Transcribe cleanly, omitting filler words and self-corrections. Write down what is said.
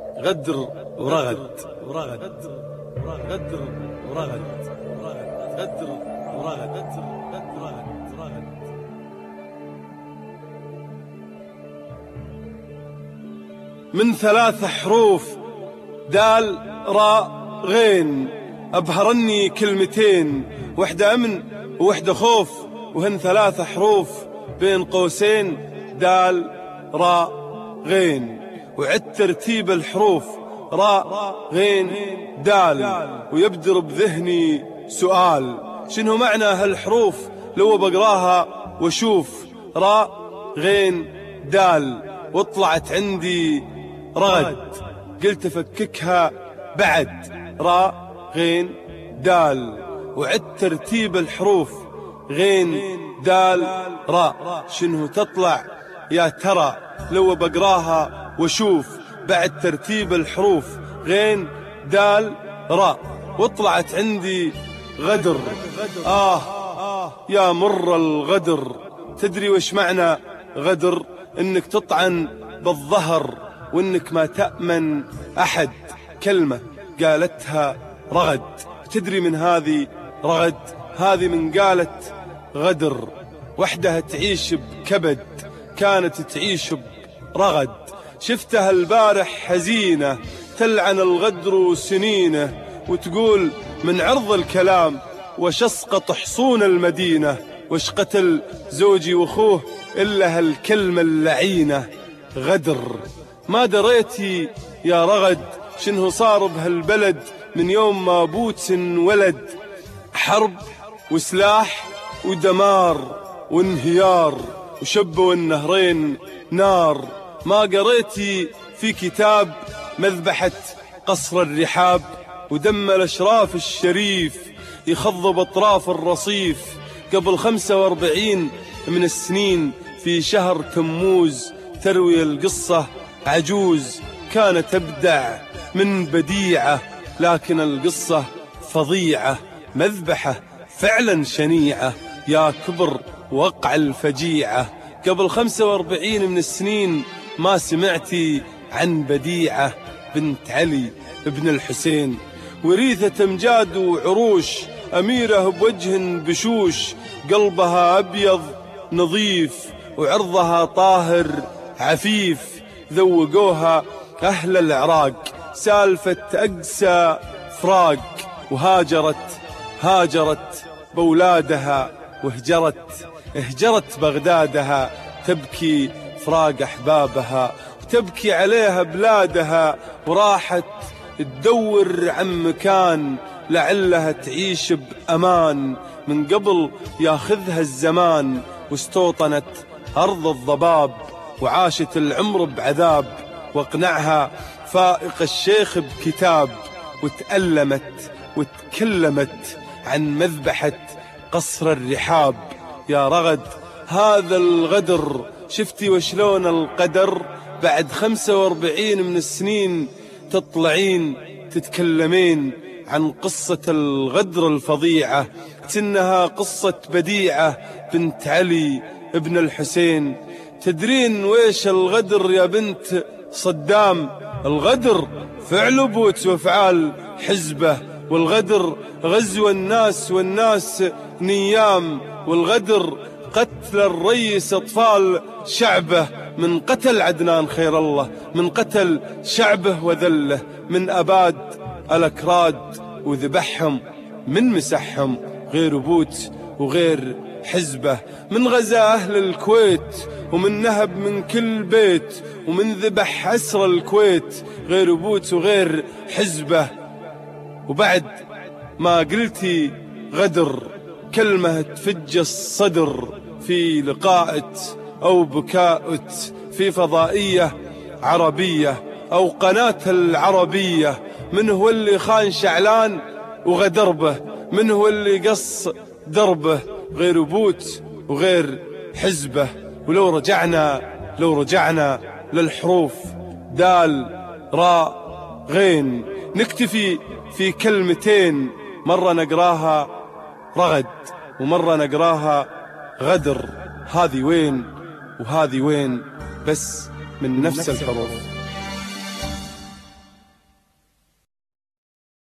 غدر ورغد غدر ورغد غدر ورغد من 3 حروف دال راء غين أبهرني كلمتين، وحدة أمن ووحدة خوف، وهن 3 حروف بين قوسين دال راء غين. وعد ترتيب الحروف راء غين دال، ويبدر بذهني سؤال: شنو معنى هالحروف لو بقراها واشوف؟ راء غين دال وطلعت عندي رغد، قلت افككها بعد راء غين دال. وعد ترتيب الحروف غين دال راء، شنو تطلع يا ترى لو بقراها واشوف؟ بعد ترتيب الحروف غين دال راء وطلعت عندي غدر. يا مر الغدر. تدري وش معنى غدر؟ انك تطعن بالظهر وانك ما تأمن احد. كلمة قالتها رغد. تدري من هذه رغد؟ هذه من قالت غدر. وحدها تعيش بكبد كانت تعيش برغد. شفتها البارح حزينة تلعن الغدر سنينه، وتقول من عرض الكلام وش اسقط حصون المدينة، وش قتل زوجي واخوه إلا هالكلمة اللعينة غدر. ما دريتي يا رغد شنه صار بهالبلد من يوم ما بوت ولد؟ حرب وسلاح ودمار وانهيار، وشبوا النهرين نار. ما قريتي في كتاب مذبحة قصر الرحاب، ودم الأشراف الشريف يخضب أطراف الرصيف قبل 45 من السنين في شهر تموز؟ تروي القصة عجوز كانت تبدع من بديعة، لكن القصة فظيعة، مذبحة فعلا شنيعة، يا كبر وقع الفجيعة. قبل 45 من السنين ما سمعتي عن بديعة بنت علي ابن الحسين؟ وريثة امجاد وعروش، أميرة بوجه بشوش، قلبها أبيض نظيف وعرضها طاهر عفيف. ذوقوها أهل العراق سالفة أقسى فراق، هاجرت بولادها وهجرت بغدادها، تبكي فراق أحبابها وتبكي عليها بلادها، وراحت تدور عن مكان لعلها تعيش بأمان من قبل ياخذها الزمان. واستوطنت أرض الضباب وعاشت العمر بعذاب، واقنعها فائق الشيخ بكتاب، وتألمت وتكلمت عن مذبحة قصر الرحاب. يا رغد هذا الغدر، شفتي وشلون القدر؟ بعد 45 من السنين تطلعين تتكلمين عن قصة الغدر الفظيعة، إنها قصة بديعة بنت علي ابن الحسين. تدرين ويش الغدر يا بنت صدام؟ الغدر فعل بوت وافعال حزبه، والغدر غزو الناس والناس نيام، والغدر قتل الرئيس أطفال شعبه، من قتل عدنان خير الله، من قتل شعبه وذله، من أباد الأكراد وذبحهم، من مسحهم غير بوت وغير حزبه، من غزا أهل الكويت ومن نهب من كل بيت، ومن ذبح أسر الكويت غير بوت وغير حزبه. وبعد ما قلتي غدر كلمة تفج الصدر في لقاءت أو بكاءت في فضائية عربية أو قناة العربية. من هو اللي خان شعلان وغدر به؟ من هو اللي قص دربه؟ غير بوت وغير حزبه. ولو رجعنا للحروف دال راء غين، نكتفي في كلمتين، مرة نقراها رغد ومرة نقراها غدر. هذه وين وهذه وين، بس من نفس الحروف.